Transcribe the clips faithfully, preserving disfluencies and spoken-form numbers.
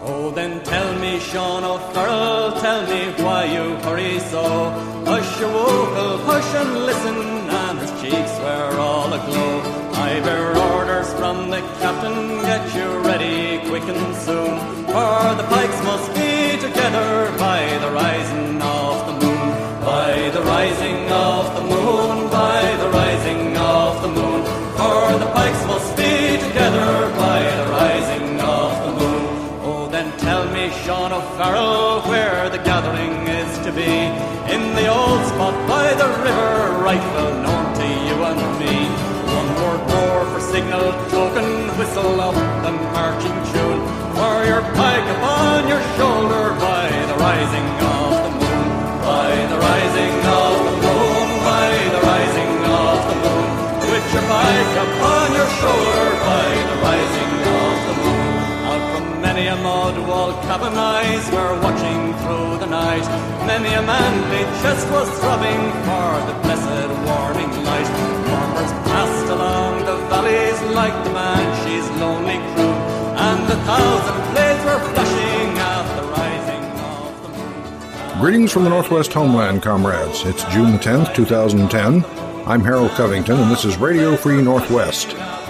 Oh, then tell me, Sean O'Farrell, tell me why you hurry so. Hush your wokel, hush and listen, and his cheeks were all aglow. I bear orders from the captain, get you ready quick and soon, for the pikes must be together by the rising of the moon. By the rising of the moon, by the rising of the moon, for the pikes must be together by the rising of the moon. Oh, then tell me, Sean O'Farrell, where the gathering is to be. In the old spot by the river, right well known to you and me. One word more for signal token, whistle up the marching tune, for your pike upon your shoulder by the rising of the moon. By the rising of the moon, by the rising of the moon, with your pike upon your shoulder by the rising of the moon. Out from many a mud wall cabin eyes were watching through the night. Many a manly chest was throbbing for the blessed warning light. Farmers passed along the valleys like the Banshee's lonely crew, and a thousand blades were flashing at the rising of the moon. Greetings from the Northwest homeland, comrades. It's June tenth, twenty ten. I'm Harold Covington, and this is Radio Free Northwest.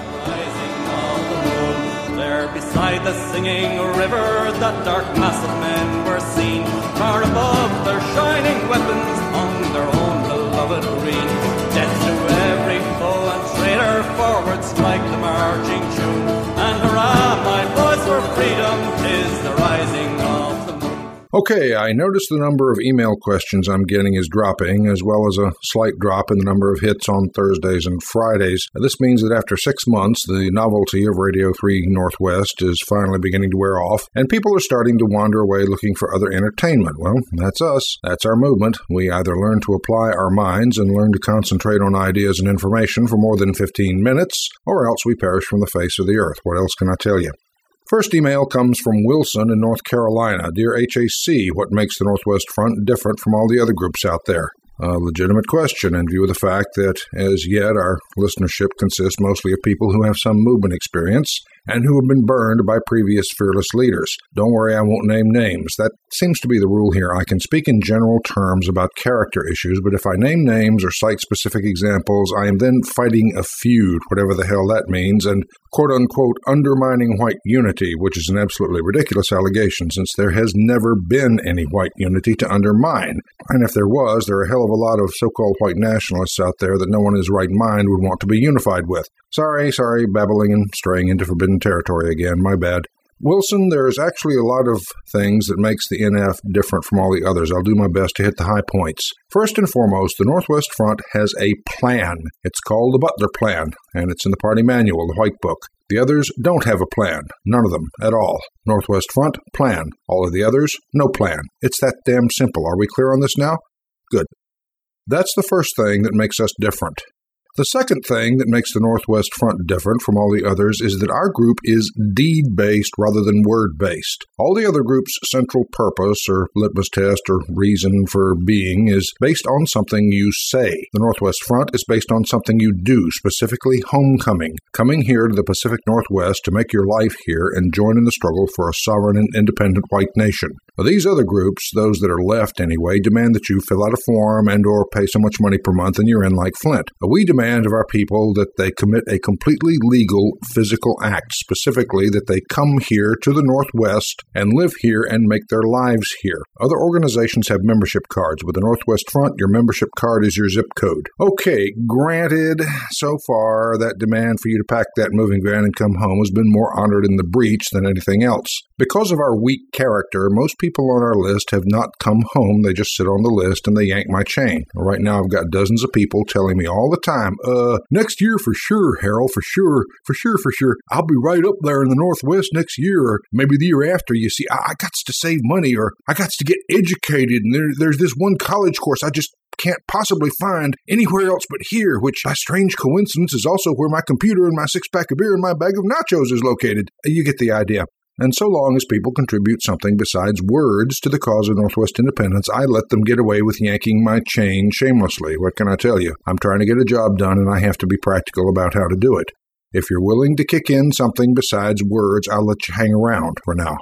There beside the singing river, that dark mass of men were seen. Far above their shining weapons hung their own beloved green. Death to every foe and traitor, forward strike the marching tune. And hurrah, my boys, for freedom, 'tis the rising of the moon. Okay, I notice the number of email questions I'm getting is dropping, as well as a slight drop in the number of hits on Thursdays and Fridays. This means that after six months, the novelty of Radio Free Northwest is finally beginning to wear off, and people are starting to wander away looking for other entertainment. Well, that's us. That's our movement. We either learn to apply our minds and learn to concentrate on ideas and information for more than fifteen minutes, or else we perish from the face of the earth. What else can I tell you? First email comes from Wilson in North Carolina. Dear H A C, what makes the Northwest Front different from all the other groups out there? A legitimate question in view of the fact that, as yet, our listenership consists mostly of people who have some movement experience and who have been burned by previous fearless leaders. Don't worry, I won't name names. That seems to be the rule here. I can speak in general terms about character issues, but if I name names or cite specific examples, I am then fighting a feud, whatever the hell that means, and quote-unquote undermining white unity, which is an absolutely ridiculous allegation since there has never been any white unity to undermine. And if there was, there are a hell of a lot of so-called white nationalists out there that no one in his right mind would want to be unified with. Sorry, sorry, babbling and straying into forbidden territory again, my bad. Wilson, there's actually a lot of things that makes the N F different from all the others. I'll do my best to hit the high points. First and foremost, the Northwest Front has a plan. It's called the Butler Plan, and it's in the party manual, the White Book. The others don't have a plan. None of them, at all. Northwest Front, plan. All of the others, no plan. It's that damn simple. Are we clear on this now? Good. That's the first thing that makes us different. The second thing that makes the Northwest Front different from all the others is that our group is deed-based rather than word-based. All the other groups' central purpose or litmus test or reason for being is based on something you say. The Northwest Front is based on something you do, specifically homecoming, coming here to the Pacific Northwest to make your life here and join in the struggle for a sovereign and independent white nation. Now, these other groups, those that are left anyway, demand that you fill out a form and or pay so much money per month and you're in like Flint. Now, we demand of our people that they commit a completely legal physical act, specifically that they come here to the Northwest and live here and make their lives here. Other organizations have membership cards. With the Northwest Front, your membership card is your zip code. Okay, granted, so far that demand for you to pack that moving van and come home has been more honored in the breach than anything else. Because of our weak character, most people on our list have not come home. They just sit on the list and they yank my chain. Right now I've got dozens of people telling me all the time, Uh, next year for sure, Harold, for sure, for sure, for sure. I'll be right up there in the Northwest next year, or maybe the year after. You see, I, I got to save money, or I got to get educated, and there, there's this one college course I just can't possibly find anywhere else but here, which by strange coincidence is also where my computer and my six-pack of beer and my bag of nachos is located. You get the idea. And so long as people contribute something besides words to the cause of Northwest independence, I let them get away with yanking my chain shamelessly. What can I tell you? I'm trying to get a job done, and I have to be practical about how to do it. If you're willing to kick in something besides words, I'll let you hang around for now.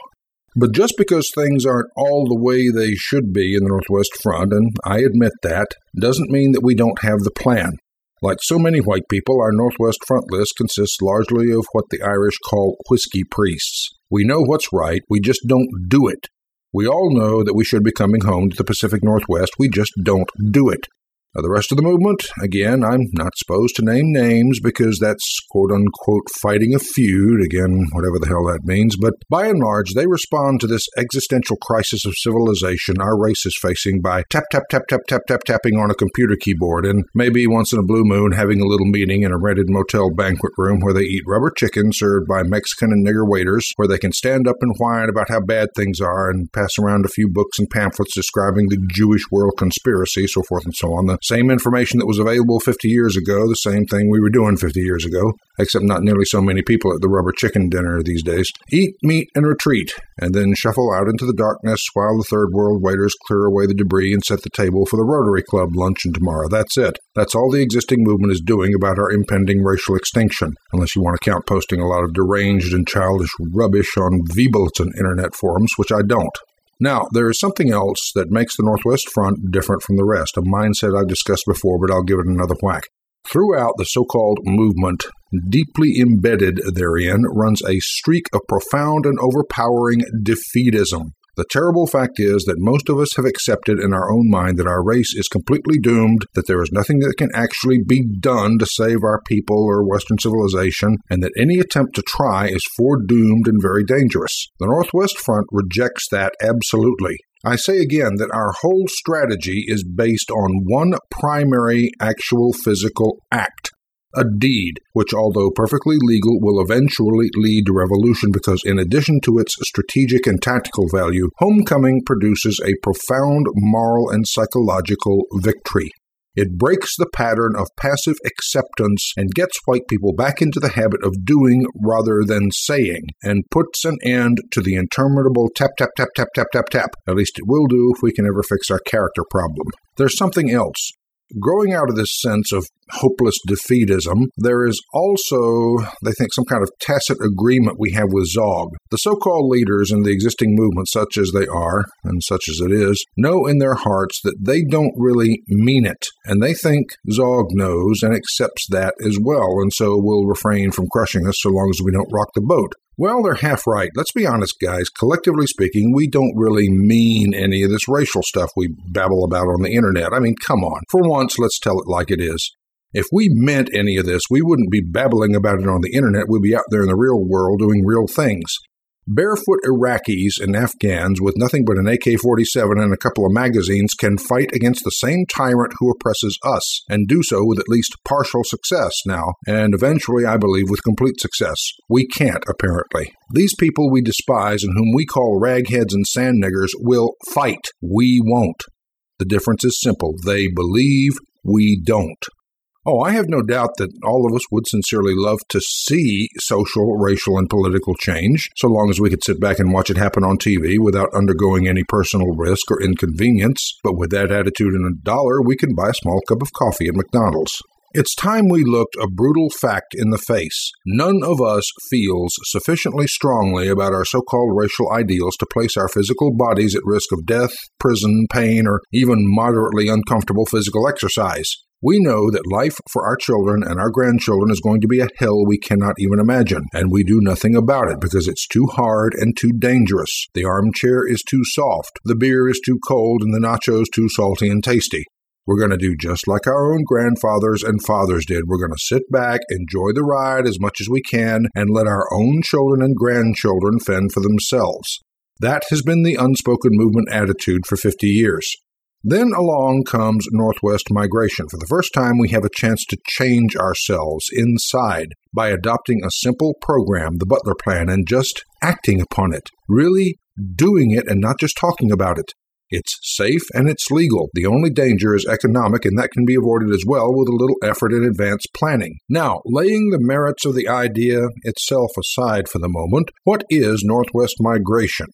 But just because things aren't all the way they should be in the Northwest Front, and I admit that, doesn't mean that we don't have the plan. Like so many white people, our Northwest Front list consists largely of what the Irish call whiskey priests. We know what's right, we just don't do it. We all know that we should be coming home to the Pacific Northwest, we just don't do it. Now, the rest of the movement, again, I'm not supposed to name names because that's quote-unquote fighting a feud, again, whatever the hell that means, but by and large, they respond to this existential crisis of civilization our race is facing by tap, tap, tap, tap, tap, tap, tapping on a computer keyboard, and maybe once in a blue moon having a little meeting in a rented motel banquet room where they eat rubber chicken served by Mexican and nigger waiters, where they can stand up and whine about how bad things are and pass around a few books and pamphlets describing the Jewish world conspiracy, so forth and so on. The same information that was available fifty years ago, the same thing we were doing fifty years ago, except not nearly so many people at the rubber chicken dinner these days. Eat, meet, and retreat, and then shuffle out into the darkness while the third world waiters clear away the debris and set the table for the Rotary Club luncheon tomorrow. That's it. That's all the existing movement is doing about our impending racial extinction, unless you want to count posting a lot of deranged and childish rubbish on V-Bulletin internet forums, which I don't. Now, there is something else that makes the Northwest Front different from the rest, a mindset I've discussed before, but I'll give it another whack. Throughout the so-called movement, deeply embedded therein runs a streak of profound and overpowering defeatism. The terrible fact is that most of us have accepted in our own mind that our race is completely doomed, that there is nothing that can actually be done to save our people or Western civilization, and that any attempt to try is foredoomed and very dangerous. The Northwest Front rejects that absolutely. I say again that our whole strategy is based on one primary actual physical act. A deed, which although perfectly legal, will eventually lead to revolution because in addition to its strategic and tactical value, homecoming produces a profound moral and psychological victory. It breaks the pattern of passive acceptance and gets white people back into the habit of doing rather than saying, and puts an end to the interminable tap, tap, tap, tap, tap, tap, tap. At least it will do if we can ever fix our character problem. There's something else. Growing out of this sense of hopeless defeatism, there is also, they think, some kind of tacit agreement we have with Zog. The so-called leaders in the existing movement, such as they are, and such as it is, know in their hearts that they don't really mean it, and they think Zog knows and accepts that as well, and so will refrain from crushing us so long as we don't rock the boat. Well, they're half right. Let's be honest, guys. Collectively speaking, we don't really mean any of this racial stuff we babble about on the internet. I mean, come on. For once, let's tell it like it is. If we meant any of this, we wouldn't be babbling about it on the internet. We'd be out there in the real world doing real things. Barefoot Iraqis and Afghans with nothing but an A K forty-seven and a couple of magazines can fight against the same tyrant who oppresses us, and do so with at least partial success now, and eventually, I believe, with complete success. We can't, apparently. These people we despise and whom we call ragheads and sand niggers will fight. We won't. The difference is simple. They believe, we don't. Oh, I have no doubt that all of us would sincerely love to see social, racial, and political change, so long as we could sit back and watch it happen on T V without undergoing any personal risk or inconvenience. But with that attitude and a dollar, we can buy a small cup of coffee at McDonald's. It's time we looked a brutal fact in the face. None of us feels sufficiently strongly about our so-called racial ideals to place our physical bodies at risk of death, prison, pain, or even moderately uncomfortable physical exercise. We know that life for our children and our grandchildren is going to be a hell we cannot even imagine, and we do nothing about it because it's too hard and too dangerous. The armchair is too soft, the beer is too cold, and the nachos too salty and tasty. We're going to do just like our own grandfathers and fathers did. We're going to sit back, enjoy the ride as much as we can, and let our own children and grandchildren fend for themselves. That has been the unspoken movement attitude for fifty years. Then along comes Northwest migration. For the first time, we have a chance to change ourselves inside by adopting a simple program, the Butler Plan, and just acting upon it. Really doing it and not just talking about it. It's safe and it's legal. The only danger is economic, and that can be avoided as well with a little effort and advanced planning. Now, laying the merits of the idea itself aside for the moment, what is Northwest migration?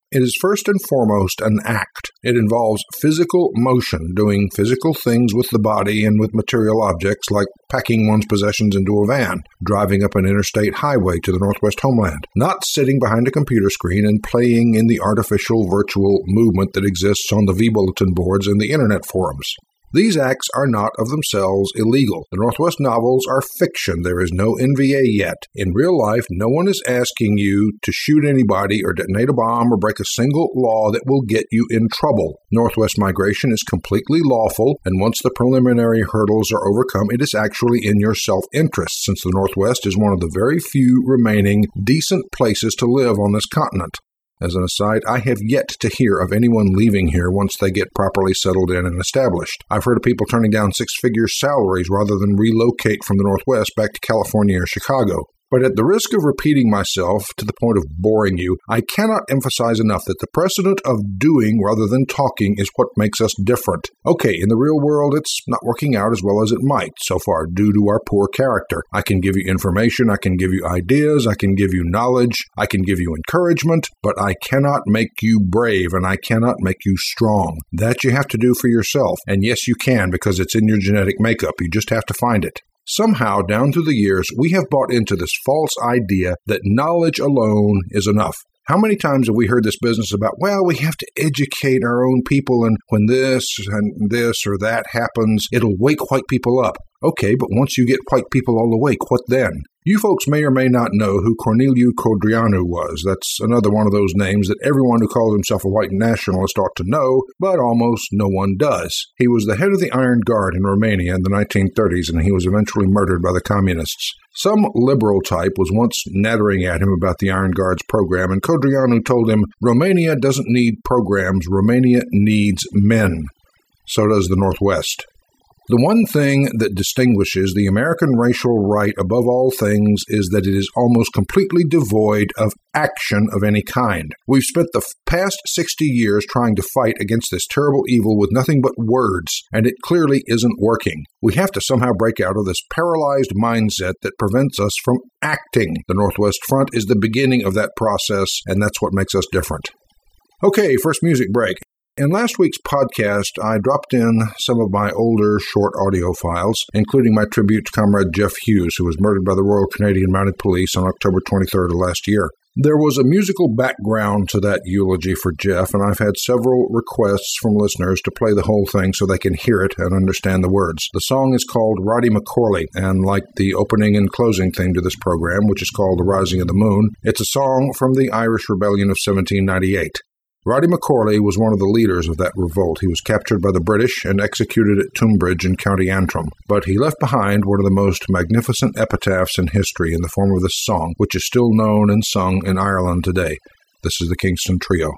It is first and foremost an act. It involves physical motion, doing physical things with the body and with material objects like packing one's possessions into a van, driving up an interstate highway to the Northwest homeland, not sitting behind a computer screen and playing in the artificial virtual movement that exists on the V-bulletin boards and the internet forums. These acts are not of themselves illegal. The Northwest novels are fiction. There is no N V A yet. In real life, no one is asking you to shoot anybody or detonate a bomb or break a single law that will get you in trouble. Northwest migration is completely lawful, and once the preliminary hurdles are overcome, it is actually in your self-interest, since the Northwest is one of the very few remaining decent places to live on this continent. As an aside, I have yet to hear of anyone leaving here once they get properly settled in and established. I've heard of people turning down six-figure salaries rather than relocate from the Northwest back to California or Chicago. But at the risk of repeating myself to the point of boring you, I cannot emphasize enough that the precedent of doing rather than talking is what makes us different. Okay, in the real world, it's not working out as well as it might so far due to our poor character. I can give you information, I can give you ideas, I can give you knowledge, I can give you encouragement, but I cannot make you brave and I cannot make you strong. That you have to do for yourself. And yes, you can, because it's in your genetic makeup. You just have to find it. Somehow, down through the years, we have bought into this false idea that knowledge alone is enough. How many times have we heard this business about, well, we have to educate our own people, and when this and this or that happens, it'll wake white people up. Okay, but once you get white people all awake, what then? You folks may or may not know who Corneliu Codreanu was. That's another one of those names that everyone who calls himself a white nationalist ought to know, but almost no one does. He was the head of the Iron Guard in Romania in the nineteen thirties, and he was eventually murdered by the communists. Some liberal type was once nattering at him about the Iron Guard's program, and Codreanu told him, Romania doesn't need programs, Romania needs men. So does the Northwest. The one thing that distinguishes the American racial right above all things is that it is almost completely devoid of action of any kind. We've spent the past sixty years trying to fight against this terrible evil with nothing but words, and it clearly isn't working. We have to somehow break out of this paralyzed mindset that prevents us from acting. The Northwest Front is the beginning of that process, and that's what makes us different. Okay, first music break. In last week's podcast, I dropped in some of my older short audio files, including my tribute to Comrade Jeff Hughes, who was murdered by the Royal Canadian Mounted Police on October twenty-third of last year. There was a musical background to that eulogy for Jeff, and I've had several requests from listeners to play the whole thing so they can hear it and understand the words. The song is called Roddy McCorley, and like the opening and closing theme to this program, which is called The Rising of the Moon, it's a song from the Irish Rebellion of seventeen ninety-eight. Roddy McCorley was one of the leaders of that revolt. He was captured by the British and executed at Tunbridge in County Antrim. But he left behind one of the most magnificent epitaphs in history in the form of this song, which is still known and sung in Ireland today. This is the Kingston Trio.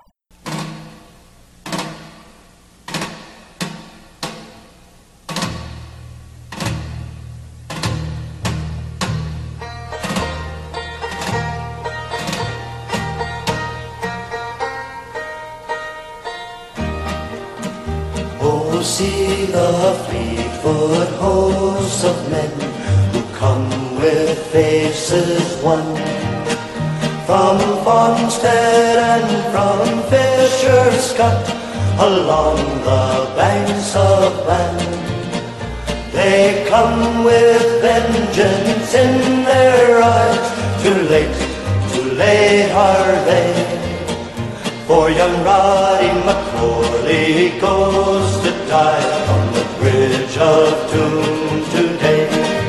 See the fleet-foot hosts of men who come with faces one, from Fonstead and from Fisher's Cut, along the banks of Bann. They come with vengeance in their eyes. Too late, too late are they. For young Roddy McCorley goes to die on the bridge of Doom today.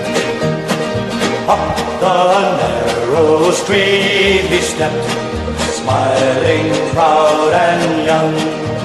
Up the narrow street he stepped, smiling, proud and young.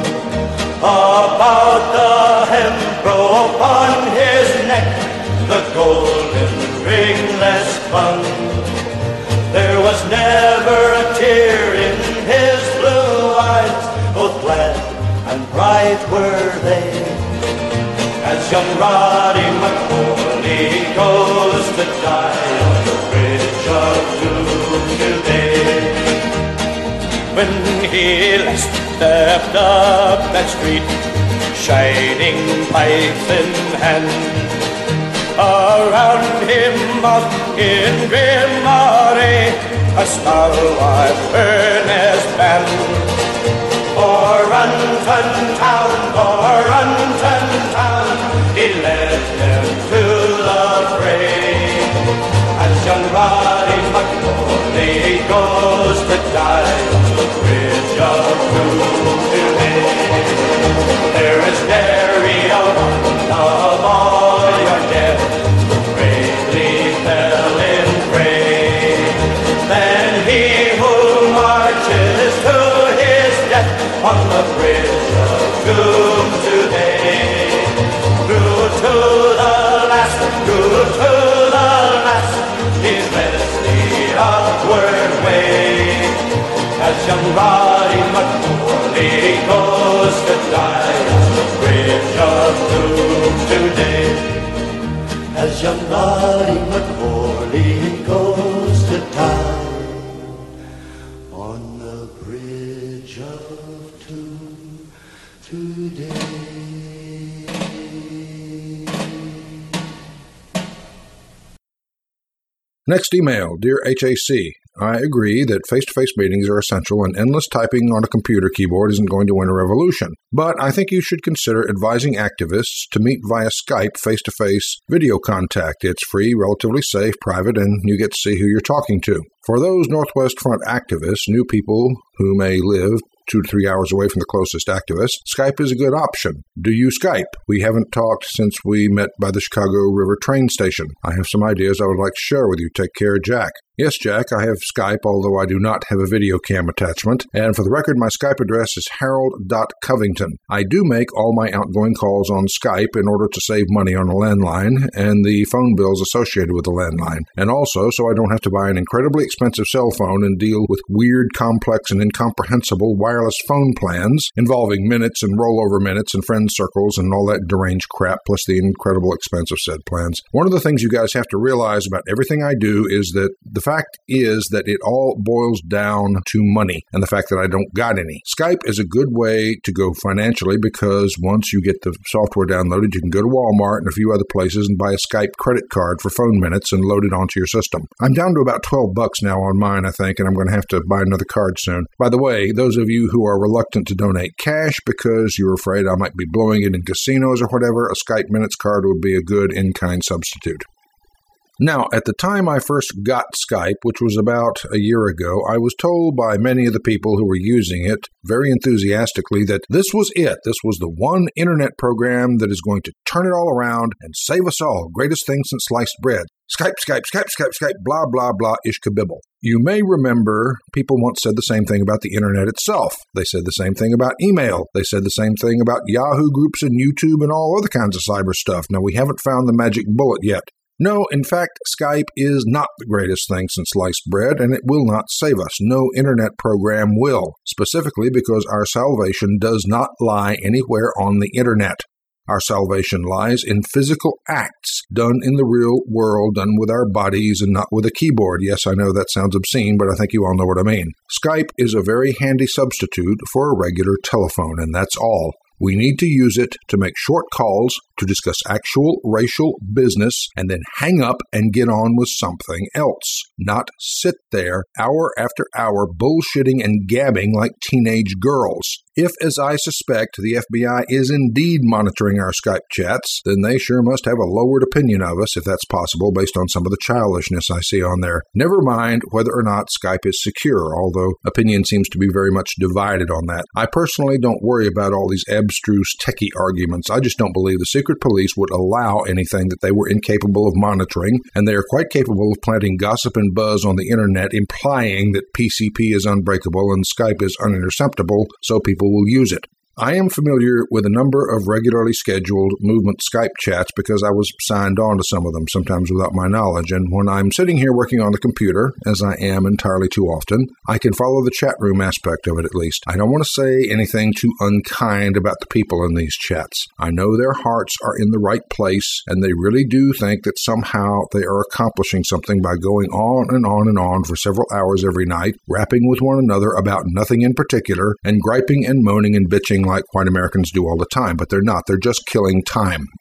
About the hemp upon his neck, the golden ringlets clung. There was never a tear in his blue eyes, both glad and bright were they, as young Roddy McCorley goes to die on the bridge of Doom today. When he last stepped up that street, shining pipe in hand, around him up in grim array, a stalwart earnest band. for Runton Town, for Runton Town. He led them to the fray. As young Roddy McMorley goes to die on the bridge of doom today, there is nary a one of all your dead who bravely fell in fray. Then he who marches to his death on the bridge of doom today, through to the last, through to the last, he's led us the upward way. As young Roddy McMorley goes to die on the bridge of doom today, as young Roddy McMorley goes to die on the bridge of doom today. Next email, Dear H A C. I agree that face-to-face meetings are essential and endless typing on a computer keyboard isn't going to win a revolution. But I think you should consider advising activists to meet via Skype face-to-face video contact. It's free, relatively safe, private, and you get to see who you're talking to. For those Northwest Front activists, new people who may live two to three hours away from the closest activist, Skype is a good option. Do you Skype? We haven't talked since we met by the Chicago River train station. I have some ideas I would like to share with you. Take care, Jack. Yes, Jack, I have Skype, although I do not have a video cam attachment. And for the record, my Skype address is harold dot covington. I do make all my outgoing calls on Skype in order to save money on a landline and the phone bills associated with the landline. And also so I don't have to buy an incredibly expensive cell phone and deal with weird, complex, and incomprehensible wireless phone plans involving minutes and rollover minutes and friend circles and all that deranged crap, plus the incredible expense of said plans. One of the things you guys have to realize about everything I do is that the fact is that it all boils down to money and the fact that I don't got any. Skype is a good way to go financially because once you get the software downloaded, you can go to Walmart and a few other places and buy a Skype credit card for phone minutes and load it onto your system. I'm down to about twelve bucks now on mine, I think, and I'm going to have to buy another card soon. By the way, those of you who are reluctant to donate cash because you're afraid I might be blowing it in casinos or whatever, a Skype minutes card would be a good in-kind substitute. Now, at the time I first got Skype, which was about a year ago, I was told by many of the people who were using it very enthusiastically that this was it. This was the one internet program that is going to turn it all around and save us all. Greatest thing since sliced bread. Skype, Skype, Skype, Skype, Skype, blah, blah, blah, ish kabibble. You may remember people once said the same thing about the internet itself. They said the same thing about email. They said the same thing about Yahoo groups and YouTube and all other kinds of cyber stuff. Now, we haven't found the magic bullet yet. No, in fact, Skype is not the greatest thing since sliced bread, and it will not save us. No internet program will, specifically because our salvation does not lie anywhere on the internet. Our salvation lies in physical acts done in the real world, done with our bodies and not with a keyboard. Yes, I know that sounds obscene, but I think you all know what I mean. Skype is a very handy substitute for a regular telephone, and that's all. We need to use it to make short calls, to discuss actual racial business, and then hang up and get on with something else. Not sit there hour after hour bullshitting and gabbing like teenage girls. If, as I suspect, the F B I is indeed monitoring our Skype chats, then they sure must have a lowered opinion of us, if that's possible, based on some of the childishness I see on there. Never mind whether or not Skype is secure, although opinion seems to be very much divided on that. I personally don't worry about all these abstruse techie arguments. I just don't believe the secret police would allow anything that they were incapable of monitoring, and they are quite capable of planting gossip and buzz on the internet, implying that P C P is unbreakable and Skype is uninterceptable, so people will use it. I am familiar with a number of regularly scheduled movement Skype chats because I was signed on to some of them, sometimes without my knowledge. And when I'm sitting here working on the computer, as I am entirely too often, I can follow the chat room aspect of it at least. I don't want to say anything too unkind about the people in these chats. I know their hearts are in the right place, and they really do think that somehow they are accomplishing something by going on and on and on for several hours every night, rapping with one another about nothing in particular, and griping and moaning and bitching like white Americans do all the time, but they're not. They're just killing time.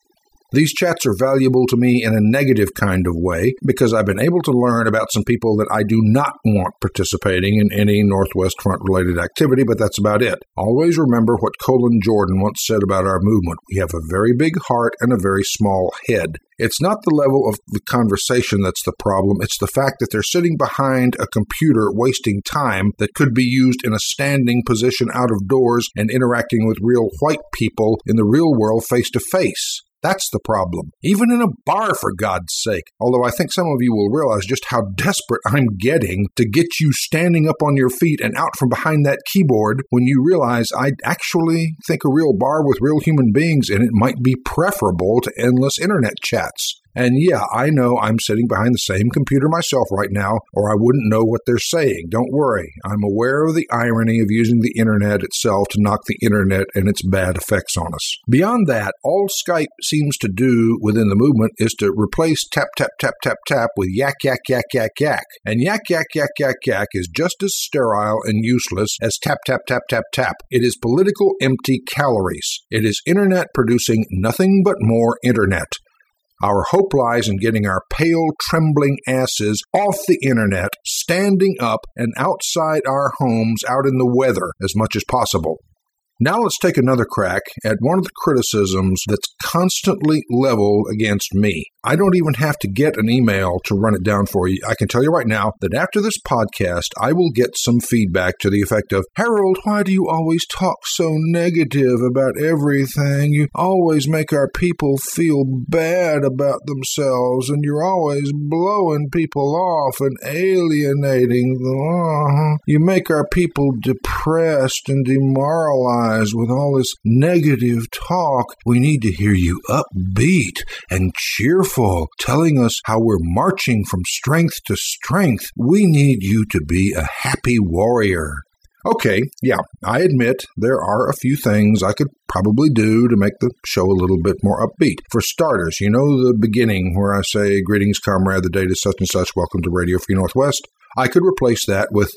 These chats are valuable to me in a negative kind of way because I've been able to learn about some people that I do not want participating in any Northwest Front-related activity, but that's about it. Always remember what Colin Jordan once said about our movement. We have a very big heart and a very small head. It's not the level of the conversation that's the problem. It's the fact that they're sitting behind a computer wasting time that could be used in a standing position out of doors and interacting with real white people in the real world face to face. That's the problem. Even in a bar, for God's sake. Although I think some of you will realize just how desperate I'm getting to get you standing up on your feet and out from behind that keyboard when you realize I actually think a real bar with real human beings in it might be preferable to endless internet chats. And yeah, I know I'm sitting behind the same computer myself right now, or I wouldn't know what they're saying. Don't worry. I'm aware of the irony of using the internet itself to knock the internet and its bad effects on us. Beyond that, all Skype seems to do within the movement is to replace tap, tap, tap, tap, tap with yak, yak, yak, yak, yak. And yak, yak, yak, yak, yak is just as sterile and useless as tap, tap, tap, tap, tap. It is political empty calories. It is internet producing nothing but more internet. Our hope lies in getting our pale, trembling asses off the internet, standing up and outside our homes out in the weather as much as possible. Now let's take another crack at one of the criticisms that's constantly leveled against me. I don't even have to get an email to run it down for you. I can tell you right now that after this podcast, I will get some feedback to the effect of, Harold, why do you always talk so negative about everything? You always make our people feel bad about themselves, and you're always blowing people off and alienating them. Uh-huh. You make our people depressed and demoralized with all this negative talk. We need to hear you upbeat and cheerful, telling us how we're marching from strength to strength. We need you to be a happy warrior. Okay, yeah, I admit there are a few things I could probably do to make the show a little bit more upbeat. For starters, you know the beginning where I say, greetings, comrade, the date is such and such, welcome to Radio Free Northwest? I could replace that with...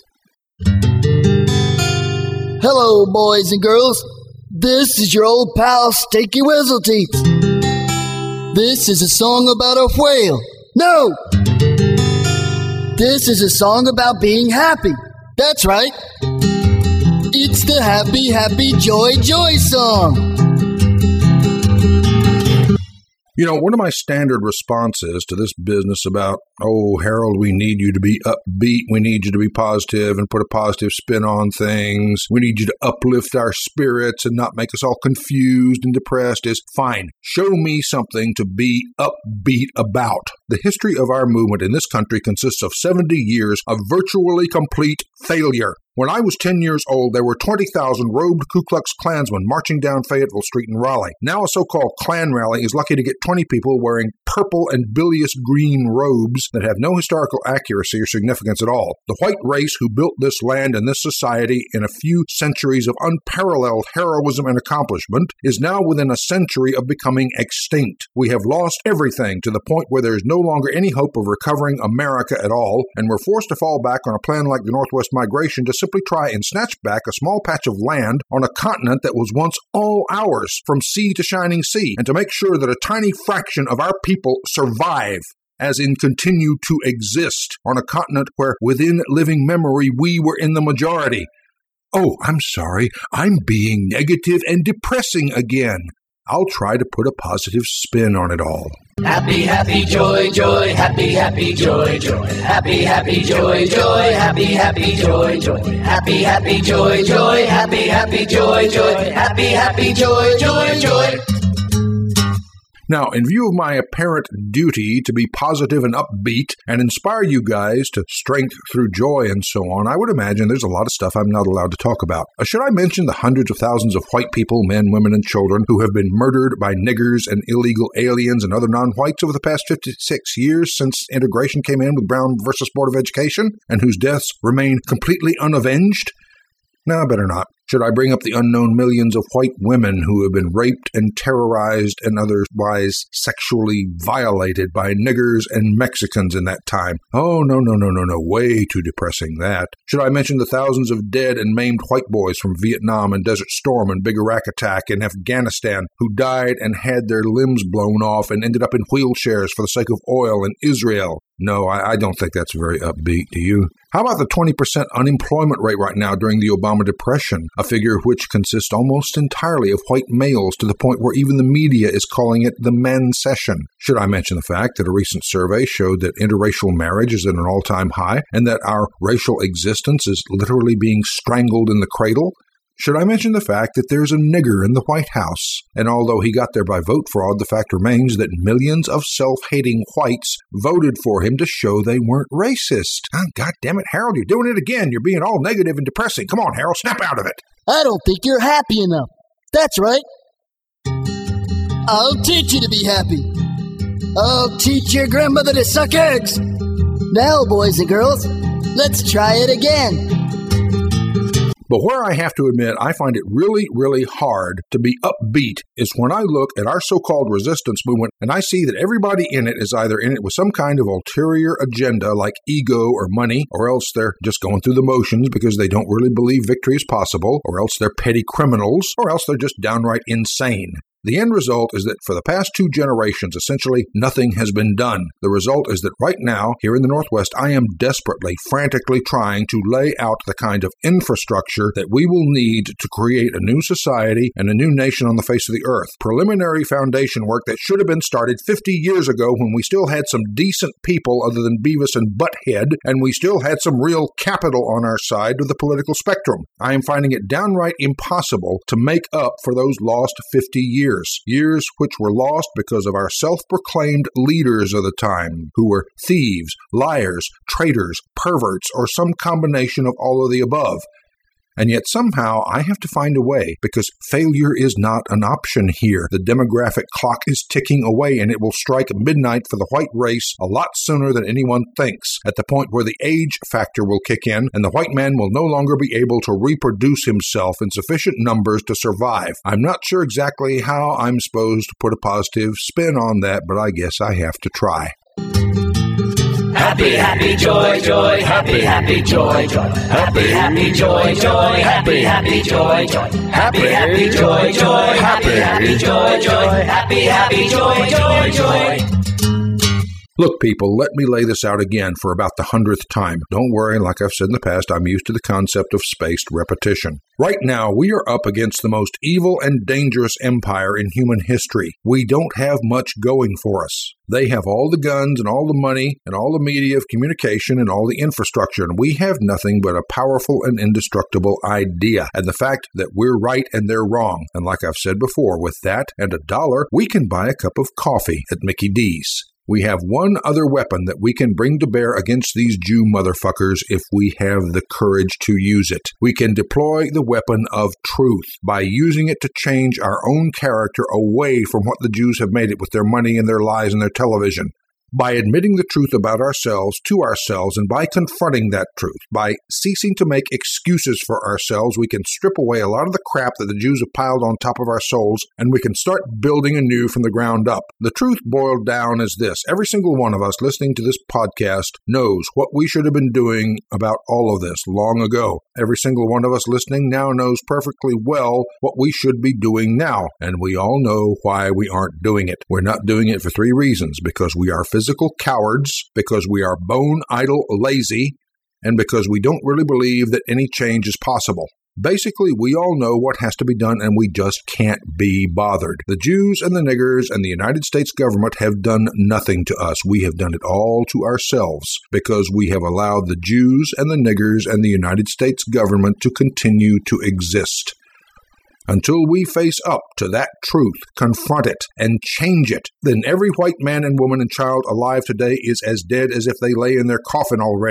Hello, boys and girls. This is your old pal, Stakey Weaselteeth. This is a song about a whale. No! This is a song about being happy. That's right. It's the Happy, Happy, Joy, Joy song. You know, one of my standard responses to this business about, oh, Harold, we need you to be upbeat, we need you to be positive and put a positive spin on things, we need you to uplift our spirits and not make us all confused and depressed is, fine, show me something to be upbeat about. The history of our movement in this country consists of seventy years of virtually complete failure. When I was ten years old, there were twenty thousand robed Ku Klux Klansmen marching down Fayetteville Street in Raleigh. Now a so-called Klan rally is lucky to get twenty people wearing purple and bilious green robes that have no historical accuracy or significance at all. The white race who built this land and this society in a few centuries of unparalleled heroism and accomplishment is now within a century of becoming extinct. We have lost everything to the point where there is no longer any hope of recovering America at all, and we're forced to fall back on a plan like the Northwest Migration to simply try and snatch back a small patch of land on a continent that was once all ours from sea to shining sea, and to make sure that a tiny fraction of our people survive, as in continue to exist, on a continent where within living memory we were in the majority. Oh, I'm sorry, I'm being negative and depressing again. I'll try to put a positive spin on it all. Happy, happy, joy, joy, happy, happy, joy, joy, happy, happy, joy, joy, happy, happy, joy, joy, happy, happy, joy, joy, happy, happy, joy, joy, happy, happy, joy, joy, joy. Now, in view of my apparent duty to be positive and upbeat and inspire you guys to strength through joy and so on, I would imagine there's a lot of stuff I'm not allowed to talk about. Uh, should I mention the hundreds of thousands of white people, men, women, and children who have been murdered by niggers and illegal aliens and other non-whites over the past fifty-six years since integration came in with Brown versus Board of Education, and whose deaths remain completely unavenged? No, better not. Should I bring up the unknown millions of white women who have been raped and terrorized and otherwise sexually violated by niggers and Mexicans in that time? Oh, no, no, no, no, no. Way too depressing, that. Should I mention the thousands of dead and maimed white boys from Vietnam and Desert Storm and Big Iraq Attack in Afghanistan who died and had their limbs blown off and ended up in wheelchairs for the sake of oil in Israel? No, I, I don't think that's very upbeat, do you? How about the twenty percent unemployment rate right now during the Obama Depression, a figure which consists almost entirely of white males to the point where even the media is calling it the mancession? Should I mention the fact that a recent survey showed that interracial marriage is at an all-time high and that our racial existence is literally being strangled in the cradle? Should I mention the fact that there's a nigger in the White House? And although he got there by vote fraud, the fact remains that millions of self-hating whites voted for him to show they weren't racist. Oh, God damn it, Harold, you're doing it again. You're being all negative and depressing. Come on, Harold, snap out of it. I don't think you're happy enough. That's right. I'll teach you to be happy. I'll teach your grandmother to suck eggs. Now, boys and girls, let's try it again. But where I have to admit I find it really, really hard to be upbeat is when I look at our so-called resistance movement and I see that everybody in it is either in it with some kind of ulterior agenda like ego or money, or else they're just going through the motions because they don't really believe victory is possible, or else they're petty criminals, or else they're just downright insane. The end result is that for the past two generations, essentially nothing has been done. The result is that right now, here in the Northwest, I am desperately, frantically trying to lay out the kind of infrastructure that we will need to create a new society and a new nation on the face of the earth. Preliminary foundation work that should have been started fifty years ago when we still had some decent people other than Beavis and Butthead, and we still had some real capital on our side of the political spectrum. I am finding it downright impossible to make up for those lost fifty years. Years which were lost because of our self-proclaimed leaders of the time, who were thieves, liars, traitors, perverts, or some combination of all of the above. And yet somehow I have to find a way, because failure is not an option here. The demographic clock is ticking away, and it will strike midnight for the white race a lot sooner than anyone thinks, at the point where the age factor will kick in, and the white man will no longer be able to reproduce himself in sufficient numbers to survive. I'm not sure exactly how I'm supposed to put a positive spin on that, but I guess I have to try. Happy, happy, joy, joy, happy, happy, joy, joy, happy, happy, joy, joy, happy, happy, joy, joy, happy, happy, joy, joy, happy, happy, joy, joy, happy, happy, joy, joy, joy. Look, people, let me lay this out again for about the hundredth time. Don't worry, like I've said in the past, I'm used to the concept of spaced repetition. Right now, we are up against the most evil and dangerous empire in human history. We don't have much going for us. They have all the guns and all the money and all the media of communication and all the infrastructure, and we have nothing but a powerful and indestructible idea, and the fact that we're right and they're wrong. And like I've said before, with that and a dollar, we can buy a cup of coffee at Mickey D's. We have one other weapon that we can bring to bear against these Jew motherfuckers if we have the courage to use it. We can deploy the weapon of truth by using it to change our own character away from what the Jews have made it with their money and their lies and their television. By admitting the truth about ourselves to ourselves, and by confronting that truth, by ceasing to make excuses for ourselves, we can strip away a lot of the crap that the Jews have piled on top of our souls, and we can start building anew from the ground up. The truth boiled down is this. Every single one of us listening to this podcast knows what we should have been doing about all of this long ago. Every single one of us listening now knows perfectly well what we should be doing now, and we all know why we aren't doing it. We're not doing it for three reasons: because we are physical cowards, because we are bone idle lazy, and because we don't really believe that any change is possible. Basically, we all know what has to be done, and we just can't be bothered. The Jews and the niggers and the United States government have done nothing to us. We have done it all to ourselves, because we have allowed the Jews and the niggers and the United States government to continue to exist. Until we face up to that truth, confront it, and change it, then every white man and woman and child alive today is as dead as if they lay in their coffin already.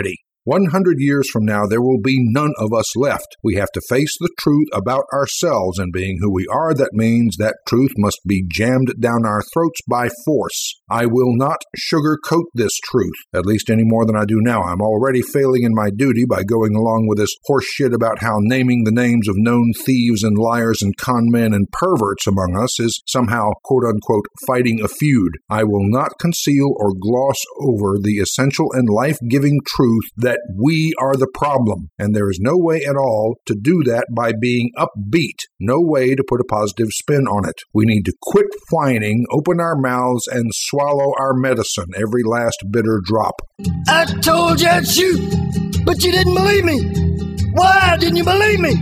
One hundred years from now, there will be none of us left. We have to face the truth about ourselves, and being who we are, that means that truth must be jammed down our throats by force. I will not sugarcoat this truth, at least any more than I do now. I'm already failing in my duty by going along with this horse shit about how naming the names of known thieves and liars and con men and perverts among us is somehow, quote-unquote, fighting a feud. I will not conceal or gloss over the essential and life-giving truth that we are the problem, and there is no way at all to do that by being upbeat, no way to put a positive spin on it. We need to quit whining, open our mouths, and swallow our medicine, every last bitter drop. I told you I'd shoot, but you didn't believe me. Why didn't you believe me?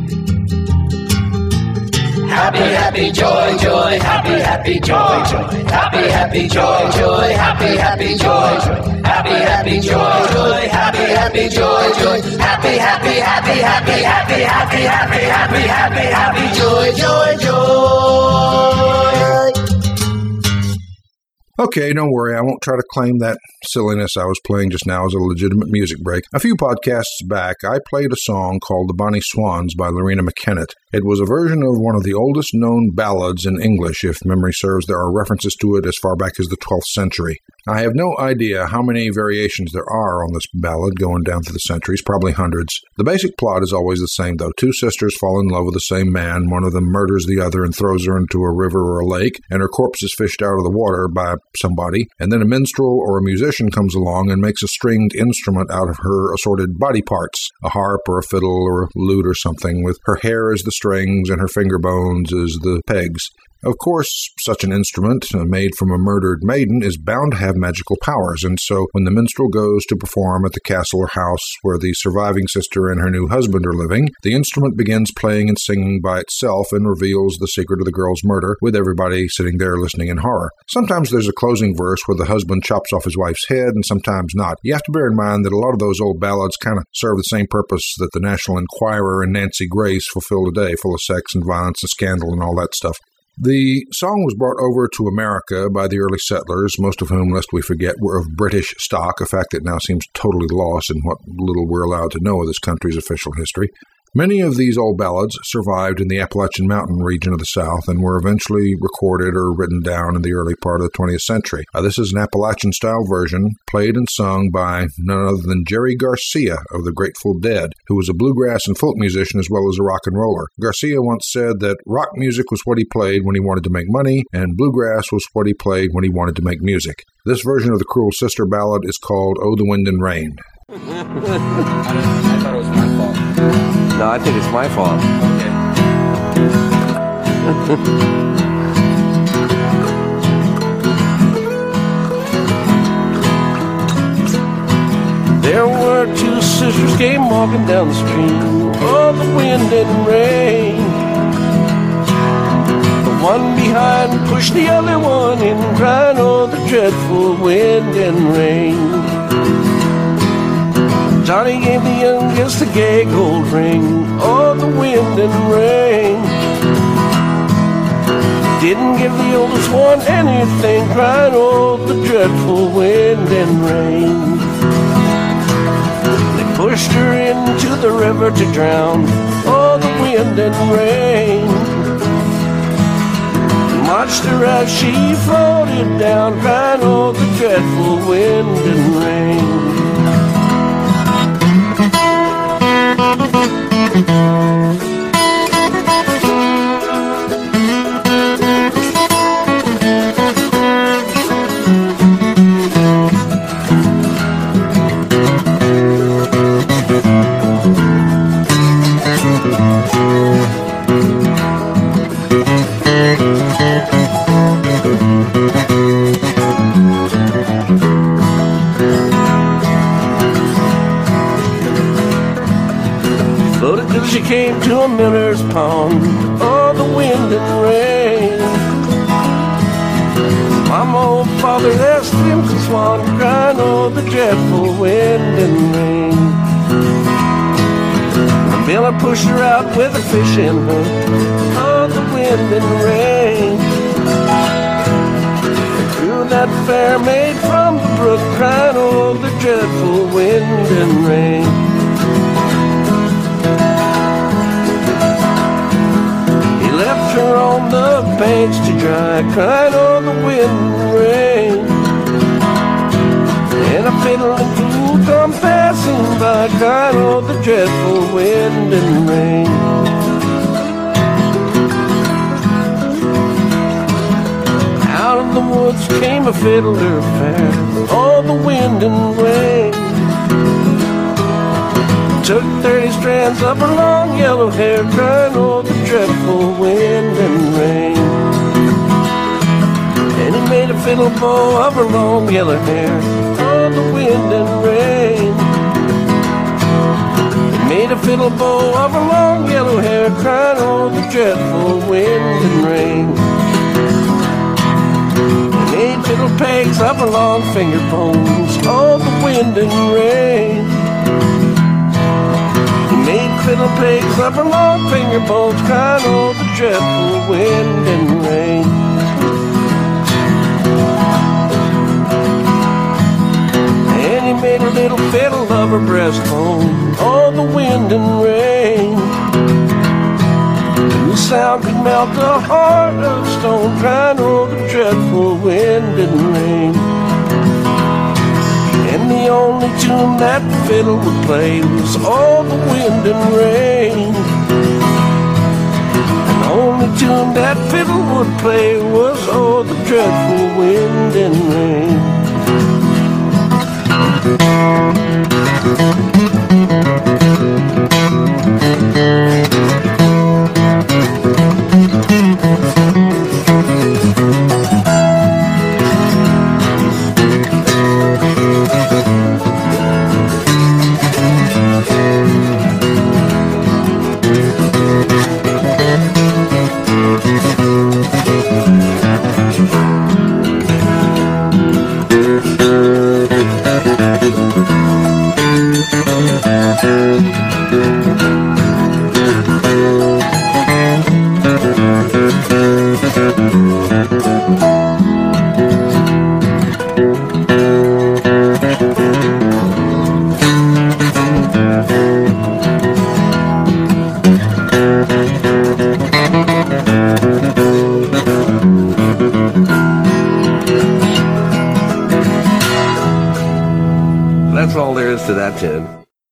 Happy, happy, joy, joy, happy, happy, joy, joy, happy, happy, joy, joy, happy, happy, joy, joy, happy, happy, joy, joy, happy, happy, joy, joy, happy, happy, happy, happy, happy, happy, happy, happy, happy, happy, joy, joy, joy. Okay, don't worry, I won't try to claim that silliness I was playing just now as a legitimate music break. A few podcasts back, I played a song called The Bonnie Swans by Lorena McKennett. It was a version of one of the oldest known ballads in English. If memory serves, there are references to it as far back as the twelfth century. I have no idea how many variations there are on this ballad going down through the centuries, probably hundreds. The basic plot is always the same, though. Two sisters fall in love with the same man. One of them murders the other and throws her into a river or a lake, and her corpse is fished out of the water by somebody. And then a minstrel or a musician comes along and makes a stringed instrument out of her assorted body parts, a harp or a fiddle or a lute or something, with her hair as the strings and her finger bones as the pegs. Of course, such an instrument, made from a murdered maiden, is bound to have magical powers, and so when the minstrel goes to perform at the castle or house where the surviving sister and her new husband are living, the instrument begins playing and singing by itself and reveals the secret of the girl's murder, with everybody sitting there listening in horror. Sometimes there's a closing verse where the husband chops off his wife's head, and sometimes not. You have to bear in mind that a lot of those old ballads kind of serve the same purpose that the National Enquirer and Nancy Grace fulfill today, full of sex and violence and scandal and all that stuff. The song was brought over to America by the early settlers, most of whom, lest we forget, were of British stock, a fact that now seems totally lost in what little we're allowed to know of this country's official history. Many of these old ballads survived in the Appalachian Mountain region of the South and were eventually recorded or written down in the early part of the twentieth century. Uh, this is an Appalachian-style version played and sung by none other than Jerry Garcia of the Grateful Dead, who was a bluegrass and folk musician as well as a rock and roller. Garcia once said that rock music was what he played when he wanted to make money, and bluegrass was what he played when he wanted to make music. This version of the Cruel Sister ballad is called Oh, the Wind and Rain. I thought it was my fault. No, I think it's my fault. Okay. There were two sisters came walking down the street, oh, the wind and rain. The one behind pushed the other one in, crying, oh, the dreadful wind and rain. Johnny gave the youngest a gay gold ring, oh, the wind and rain. Didn't give the oldest one anything, crying, oh, the dreadful wind and rain. They pushed her into the river to drown, oh, the wind and rain. Watched her as she floated down, crying, oh, the dreadful wind and rain. She came to a miller's pond, oh, the wind and rain. Mama, oh, father, there swims a swan, crying, oh, the dreadful wind and rain. The miller pushed her out with a fish in her, oh, the wind and rain. They threw that fair maid from the brook, crying, oh, the dreadful wind and rain. by, crying on the wind and rain. And a fiddling fool come passing by, crying on the dreadful wind and rain. Out of the woods came a fiddler fair, all the wind and rain. Took thirty strands of her long yellow hair, crying all the dreadful wind and rain. And he made a fiddle bow of her long yellow hair, all the wind and rain. He made a fiddle bow of her long yellow hair, crying all the dreadful wind and rain. He made fiddle pegs of her long finger bones, all the wind and rain. Made fiddle pegs of her long finger bones, crying all the dreadful wind and rain. And he made a little fiddle of her breastbone, all the wind and rain. The sound could melt the heart of stone, crying all the dreadful wind and rain. And the only tune that the fiddle would play was all the wind and rain. And the only tune that fiddle would play was all the dreadful wind and rain. That's all there is to that, Ted.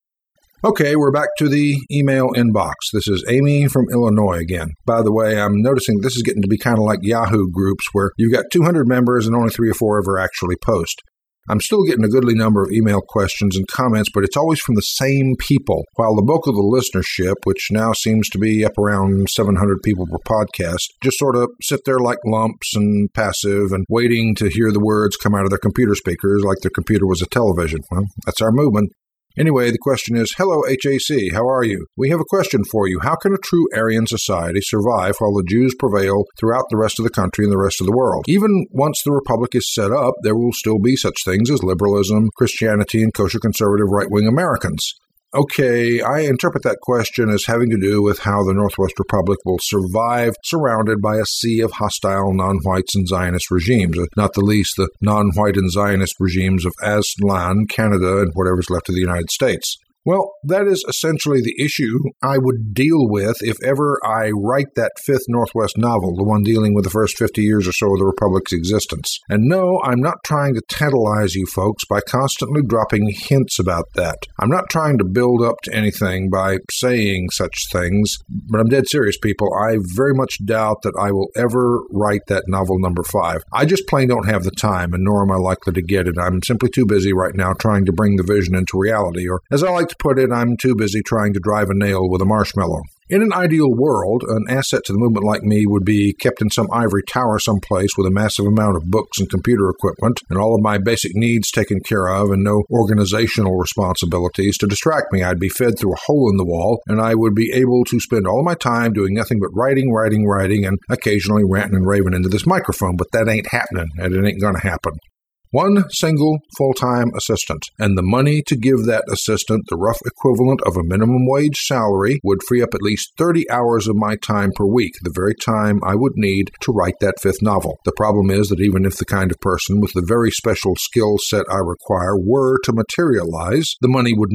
Okay, we're back to the email inbox. This is Amy from Illinois again. By the way, I'm noticing this is getting to be kind of like Yahoo groups where you've got two hundred members and only three or four ever actually post. I'm still getting a goodly number of email questions and comments, but it's always from the same people, while the bulk of the listenership, which now seems to be up around seven hundred people per podcast, just sort of sit there like lumps and passive and waiting to hear the words come out of their computer speakers like their computer was a television. Well, that's our movement. Anyway, the question is, hello, H A C, how are you? We have a question for you. How can a true Aryan society survive while the Jews prevail throughout the rest of the country and the rest of the world? Even once the Republic is set up, there will still be such things as liberalism, Christianity, and kosher conservative right-wing Americans. Okay, I interpret that question as having to do with how the Northwest Republic will survive surrounded by a sea of hostile non-whites and Zionist regimes, not the least the non-white and Zionist regimes of Aslan, Canada, and whatever's left of the United States. Well, that is essentially the issue I would deal with if ever I write that fifth Northwest novel, the one dealing with the first fifty years or so of the Republic's existence. And no, I'm not trying to tantalize you folks by constantly dropping hints about that. I'm not trying to build up to anything by saying such things, but I'm dead serious, people. I very much doubt that I will ever write that novel number five. I just plain don't have the time, and nor am I likely to get it. I'm simply too busy right now trying to bring the vision into reality, or as I like to put it, I'm too busy trying to drive a nail with a marshmallow. In an ideal world, an asset to the movement like me would be kept in some ivory tower someplace with a massive amount of books and computer equipment and all of my basic needs taken care of and no organizational responsibilities to distract me. I'd be fed through a hole in the wall, and I would be able to spend all of my time doing nothing but writing, writing, writing, and occasionally ranting and raving into this microphone, but that ain't happening, and it ain't gonna happen. One single full-time assistant, and the money to give that assistant the rough equivalent of a minimum wage salary would free up at least thirty hours of my time per week, the very time I would need to write that fifth novel. The problem is that even if the kind of person with the very special skill set I require were to materialize, the money would not.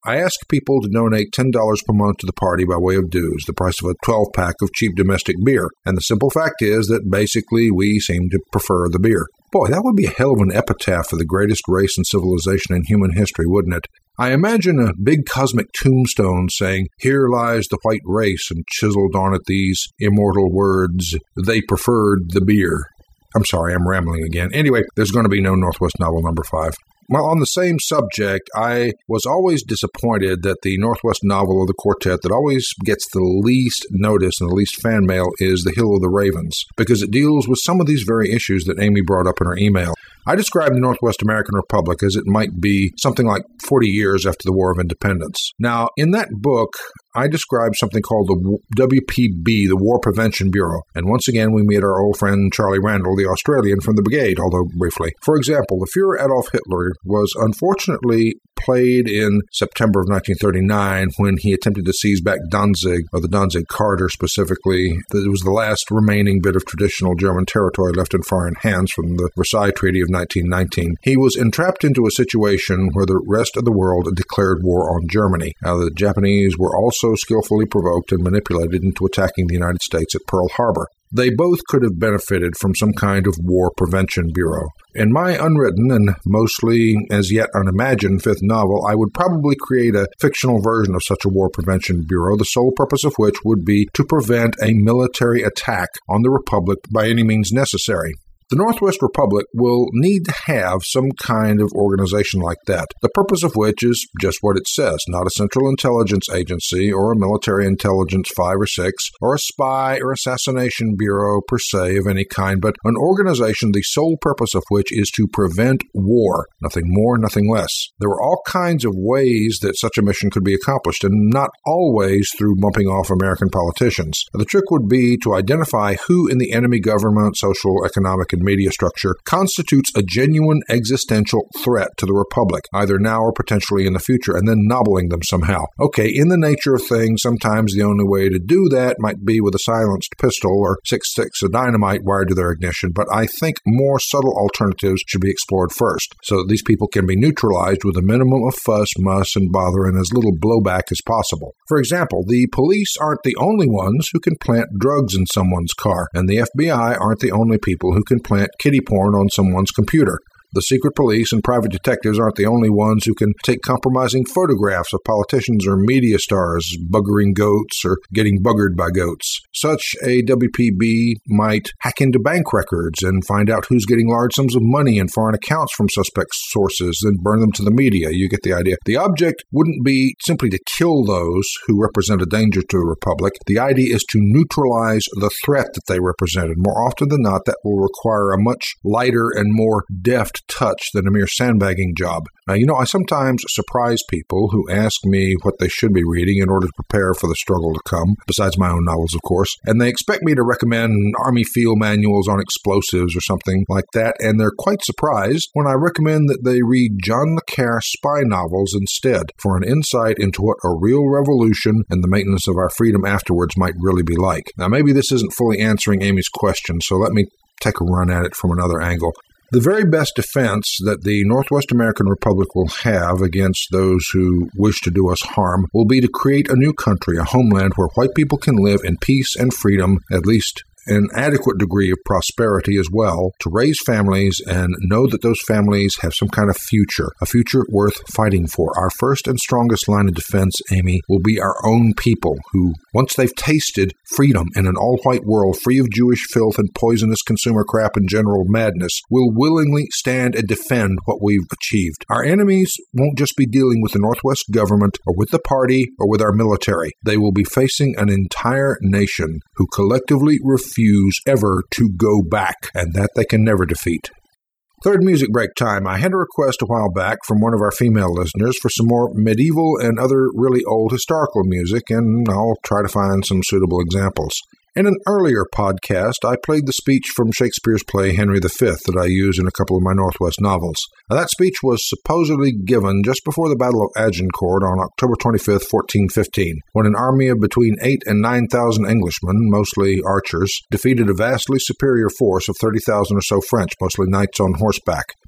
I ask people to donate ten dollars per month to the party by way of dues, the price of a twelve-pack of cheap domestic beer. And the simple fact is that basically we seem to prefer the beer. Boy, that would be a hell of an epitaph for the greatest race and civilization in human history, wouldn't it? I imagine a big cosmic tombstone saying, "Here lies the white race," and chiseled on it these immortal words, "They preferred the beer." I'm sorry, I'm rambling again. Anyway, there's going to be no Northwest Novel number five. Well, on the same subject, I was always disappointed that the Northwest novel of the quartet that always gets the least notice and the least fan mail is The Hill of the Ravens, because it deals with some of these very issues that Amy brought up in her email. I described the Northwest American Republic as it might be something like forty years after the War of Independence. Now, in that book, I described something called the W P B, the War Prevention Bureau. And once again, we meet our old friend Charlie Randall, the Australian from the brigade, although briefly. For example, the Fuhrer Adolf Hitler was unfortunately played in September of nineteen thirty-nine when he attempted to seize back Danzig, or the Danzig Charter specifically. It was the last remaining bit of traditional German territory left in foreign hands from the Versailles Treaty of nineteen nineteen. He was entrapped into a situation where the rest of the world declared war on Germany. Now, the Japanese were also skillfully provoked and manipulated into attacking the United States at Pearl Harbor. They both could have benefited from some kind of war prevention bureau. In my unwritten and mostly as yet unimagined fifth novel, I would probably create a fictional version of such a war prevention bureau, the sole purpose of which would be to prevent a military attack on the Republic by any means necessary. The Northwest Republic will need to have some kind of organization like that, the purpose of which is just what it says, not a central intelligence agency or a military intelligence five or six, or a spy or assassination bureau per se of any kind, but an organization the sole purpose of which is to prevent war, nothing more, nothing less. There are all kinds of ways that such a mission could be accomplished, and not always through bumping off American politicians. The trick would be to identify who in the enemy government, social, economic, and media structure constitutes a genuine existential threat to the Republic, either now or potentially in the future, and then nobbling them somehow. Okay, in the nature of things, sometimes the only way to do that might be with a silenced pistol or six sticks of dynamite wired to their ignition, but I think more subtle alternatives should be explored first, so that these people can be neutralized with a minimum of fuss, muss, and bother and as little blowback as possible. For example, the police aren't the only ones who can plant drugs in someone's car, and the F B I aren't the only people who can plant kiddie porn on someone's computer. The secret police and private detectives aren't the only ones who can take compromising photographs of politicians or media stars buggering goats or getting buggered by goats. Such a W P B might hack into bank records and find out who's getting large sums of money in foreign accounts from suspect sources, then burn them to the media. You get the idea. The object wouldn't be simply to kill those who represent a danger to the Republic. The idea is to neutralize the threat that they represented. More often than not, that will require a much lighter and more deft touch than a mere sandbagging job. Now, you know, I sometimes surprise people who ask me what they should be reading in order to prepare for the struggle to come, besides my own novels, of course, and they expect me to recommend Army field manuals on explosives or something like that, and they're quite surprised when I recommend that they read John le Carré spy novels instead for an insight into what a real revolution and the maintenance of our freedom afterwards might really be like. Now, maybe this isn't fully answering Amy's question, so let me take a run at it from another angle. The very best defense that the Northwest American Republic will have against those who wish to do us harm will be to create a new country, a homeland where white people can live in peace and freedom, at least an adequate degree of prosperity as well, to raise families and know that those families have some kind of future, a future worth fighting for. Our first and strongest line of defense, Amy, will be our own people who, once they've tasted freedom in an all-white world free of Jewish filth and poisonous consumer crap and general madness, will willingly stand and defend what we've achieved. Our enemies won't just be dealing with the Northwest government or with the party or with our military. They will be facing an entire nation who collectively refuse refuse ever to go back, and that they can never defeat. Third music break time. I had a request a while back from one of our female listeners for some more medieval and other really old historical music, and I'll try to find some suitable examples. In an earlier podcast, I played the speech from Shakespeare's play Henry the Fifth that I use in a couple of my Northwest novels. Now, that speech was supposedly given just before the Battle of Agincourt on October twenty-fifth, fourteen fifteen, when an army of between eight and nine thousand Englishmen, mostly archers, defeated a vastly superior force of thirty thousand or so French, mostly knights on horseback.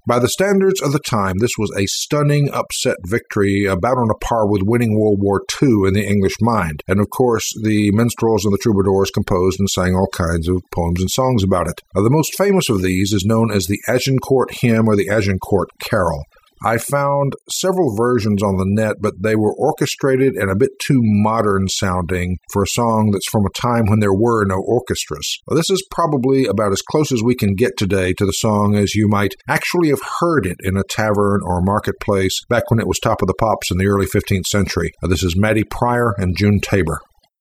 By the standards of the time, this was a stunning upset victory, about on a par with winning World War Two in the English mind. And of course, the minstrels and the troubadours composed and sang all kinds of poems and songs about it. Uh, the most famous of these is known as the Agincourt Hymn or the Agincourt Carol. I found several versions on the net, but they were orchestrated and a bit too modern sounding for a song that's from a time when there were no orchestras. Well, this is probably about as close as we can get today to the song as you might actually have heard it in a tavern or marketplace back when it was top of the pops in the early fifteenth century. Uh, this is Matty Pryor and June Tabor.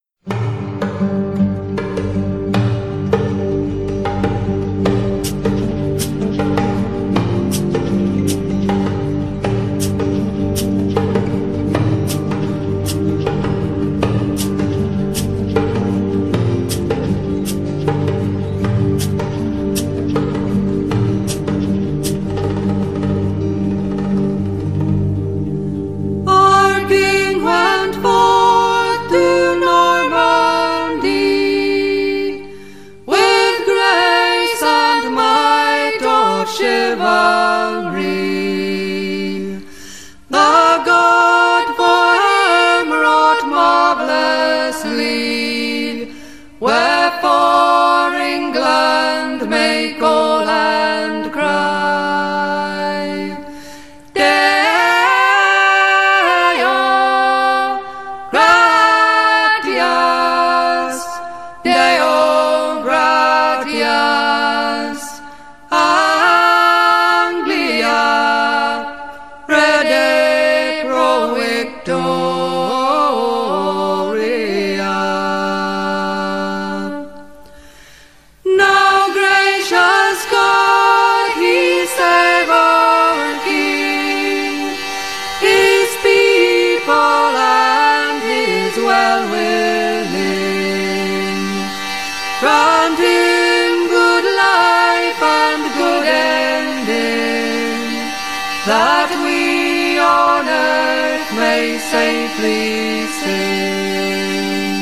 That we on earth may safely sing.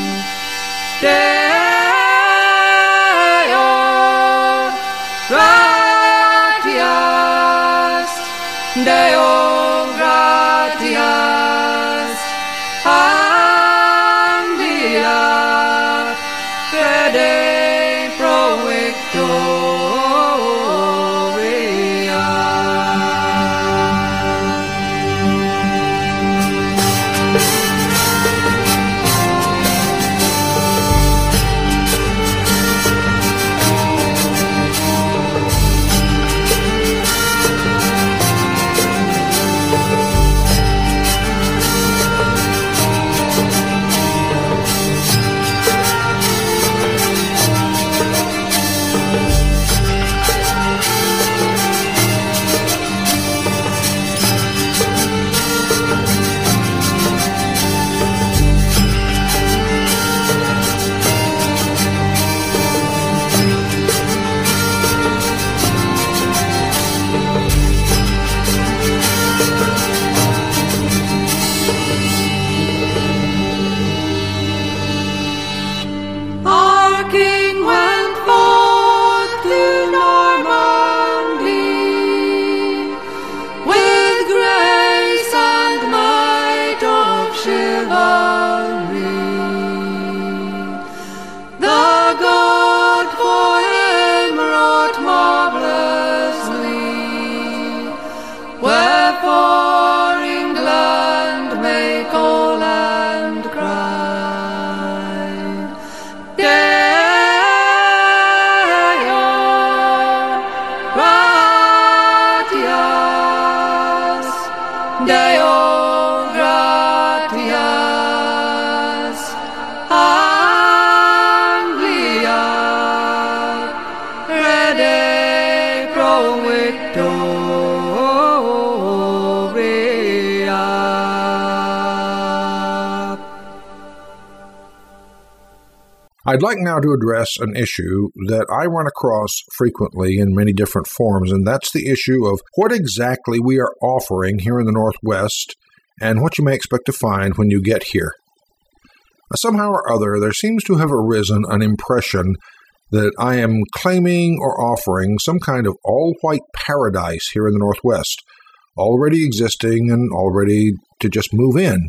Deo gratias, Deo gratias, Anglia, fede pro victoria. I'd like now to address an issue that I run across frequently in many different forms, and that's the issue of what exactly we are offering here in the Northwest and what you may expect to find when you get here. Somehow or other, there seems to have arisen an impression that I am claiming or offering some kind of all-white paradise here in the Northwest, already existing and already to just move in.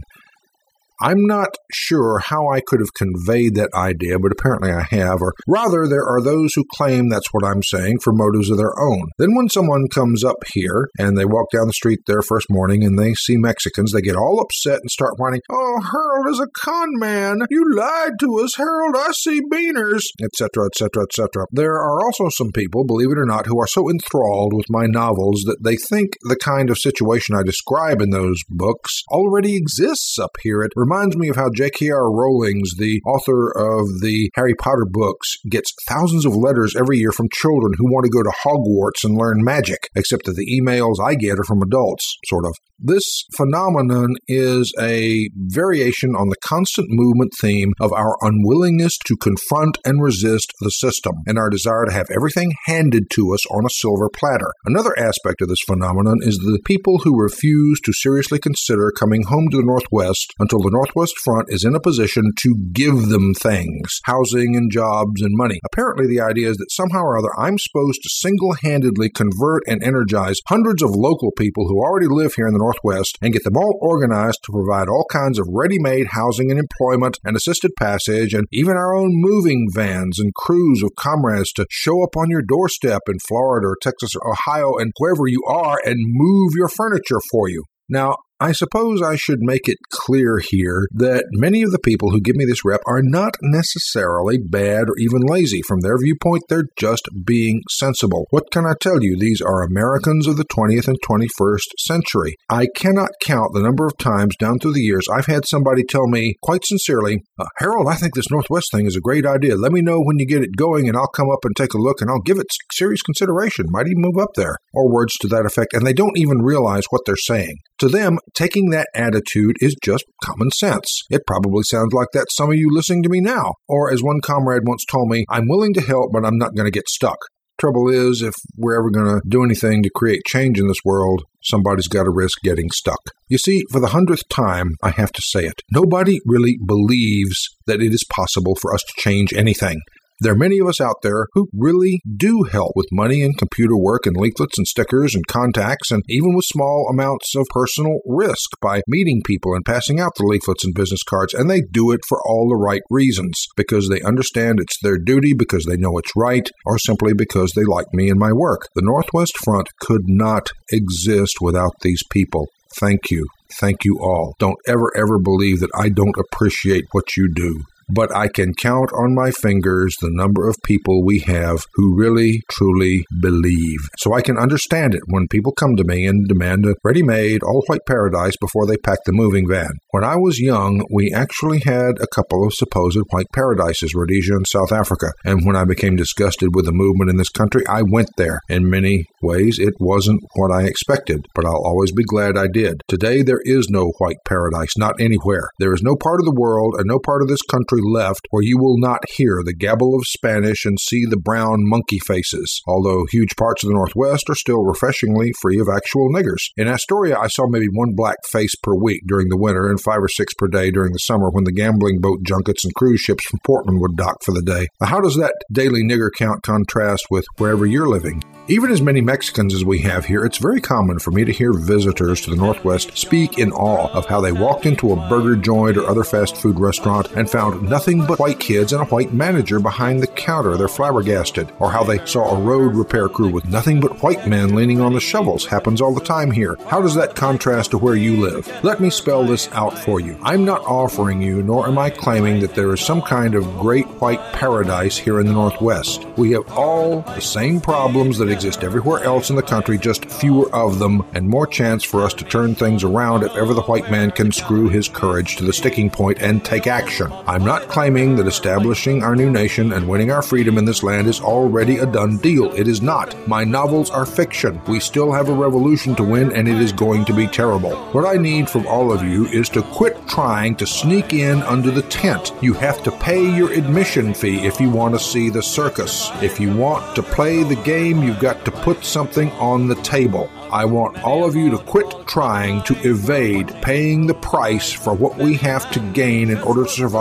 I'm not sure how I could have conveyed that idea, but apparently I have, or rather there are those who claim that's what I'm saying for motives of their own. Then when someone comes up here and they walk down the street their first morning and they see Mexicans, they get all upset and start whining, "Oh, Harold is a con man. You lied to us, Harold. I see beaners," et cetera, et cetera, et cetera. There are also some people, believe it or not, who are so enthralled with my novels that they think the kind of situation I describe in those books already exists up here. It reminds me of how J K R. Rowling's, the author of the Harry Potter books, gets thousands of letters every year from children who want to go to Hogwarts and learn magic, except that the emails I get are from adults, sort of. This phenomenon is a variation on the constant movement theme of our unwillingness to confront and resist the system, and our desire to have everything handed to us on a silver platter. Another aspect of this phenomenon is the people who refuse to seriously consider coming home to the Northwest until the Northwest Front is in a position to give them things, housing and jobs and money. Apparently the idea is that somehow or other I'm supposed to single-handedly convert and energize hundreds of local people who already live here in the Northwest and get them all organized to provide all kinds of ready-made housing and employment and assisted passage and even our own moving vans and crews of comrades to show up on your doorstep in Florida or Texas or Ohio and wherever you are and move your furniture for you. Now, I suppose I should make it clear here that many of the people who give me this rep are not necessarily bad or even lazy. From their viewpoint, they're just being sensible. What can I tell you? These are Americans of the twentieth and twenty-first century. I cannot count the number of times down through the years I've had somebody tell me, quite sincerely, uh, Harold, I think this Northwest thing is a great idea. Let me know when you get it going and I'll come up and take a look and I'll give it serious consideration. Might even move up there. Or words to that effect. And they don't even realize what they're saying. To them, taking that attitude is just common sense. It probably sounds like that some of you listening to me now. Or as one comrade once told me, I'm willing to help, but I'm not going to get stuck. Trouble is, if we're ever going to do anything to create change in this world, somebody's got to risk getting stuck. You see, for the hundredth time, I have to say it. Nobody really believes that it is possible for us to change anything. There are many of us out there who really do help with money and computer work and leaflets and stickers and contacts and even with small amounts of personal risk by meeting people and passing out the leaflets and business cards, and they do it for all the right reasons, because they understand it's their duty, because they know it's right, or simply because they like me and my work. The Northwest Front could not exist without these people. Thank you. Thank you all. Don't ever, ever believe that I don't appreciate what you do. But I can count on my fingers the number of people we have who really, truly believe. So I can understand it when people come to me and demand a ready-made, all-white paradise before they pack the moving van. When I was young, we actually had a couple of supposed white paradises, Rhodesia and South Africa. And when I became disgusted with the movement in this country, I went there. In many ways, it wasn't what I expected, but I'll always be glad I did. Today, there is no white paradise, not anywhere. There is no part of the world and no part of this country left where you will not hear the gabble of Spanish and see the brown monkey faces, although huge parts of the Northwest are still refreshingly free of actual niggers. In Astoria, I saw maybe one black face per week during the winter and five or six per day during the summer when the gambling boat junkets and cruise ships from Portland would dock for the day. Now, how does that daily nigger count contrast with wherever you're living? Even as many Mexicans as we have here, it's very common for me to hear visitors to the Northwest speak in awe of how they walked into a burger joint or other fast food restaurant and found nothing but white kids and a white manager behind the counter. They're flabbergasted. Or how they saw a road repair crew with nothing but white men leaning on the shovels. Happens all the time here. How does that contrast to where you live? Let me spell this out for you. I'm not offering you, nor am I claiming that there is some kind of great white paradise here in the Northwest. We have all the same problems that exist everywhere else in the country, just fewer of them, and more chance for us to turn things around if ever the white man can screw his courage to the sticking point and take action. I'm not claiming that establishing our new nation and winning our freedom in this land is already a done deal. It is not. My novels are fiction. We still have a revolution to win, and it is going to be terrible. What I need from all of you is to quit trying to sneak in under the tent. You have to pay your admission fee if you want to see the circus. If you want to play the game, you've got to put something on the table. I want all of you to quit trying to evade paying the price for what we have to gain in order to survive as a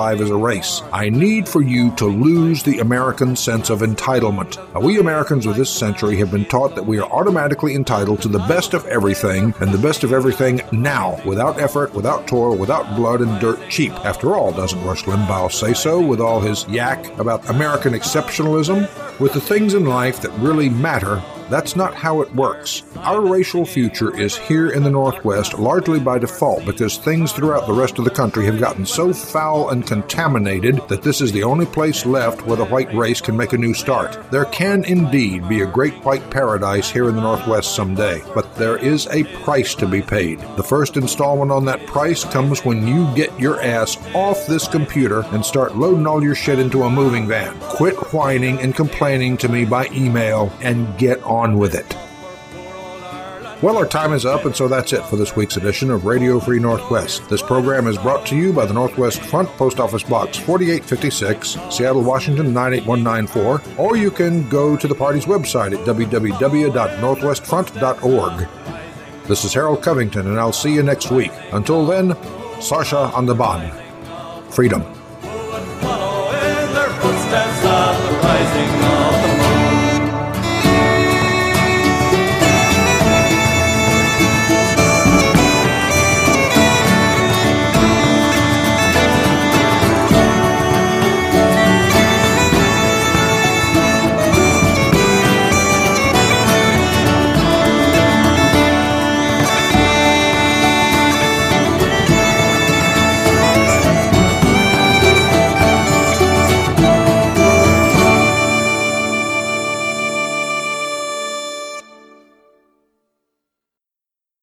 race. I need for you to lose the American sense of entitlement. Now, we Americans of this century have been taught that we are automatically entitled to the best of everything, and the best of everything now, without effort, without toil, without blood and dirt cheap. After all, doesn't Rush Limbaugh say so with all his yak about American exceptionalism? With the things in life that really matter, that's not how it works. Our racial future is here in the Northwest largely by default because things throughout the rest of the country have gotten so foul and contaminated that this is the only place left where the white race can make a new start. There can indeed be a great white paradise here in the Northwest someday, but there is a price to be paid. The first installment on that price comes when you get your ass off this computer and start loading all your shit into a moving van. Quit whining and complaining to me by email and get on with it. Well, our time is up, and so that's it for this week's edition of Radio Free Northwest. This program is brought to you by the Northwest Front, Post Office Box forty-eight fifty-six, Seattle, Washington nine eight one nine four, or you can go to the party's website at w w w dot northwest front dot org. This is Harold Covington, and I'll see you next week. Until then, Sasha on the Bahn. Freedom. Follow in their footsteps on the rising